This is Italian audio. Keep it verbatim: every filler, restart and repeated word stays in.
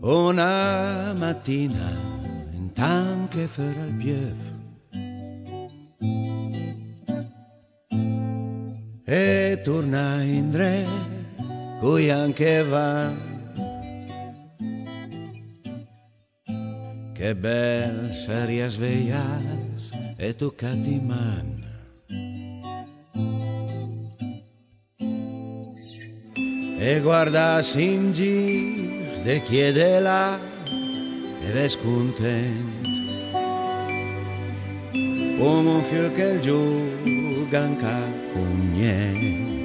Una mattina, intant que farà il pief, e torna indret, coi anche va. Che bel seria sveglias e toccati man. E guardas in gir, de chiede là, ed è scontent. Come un fiore che gioca anche con niente.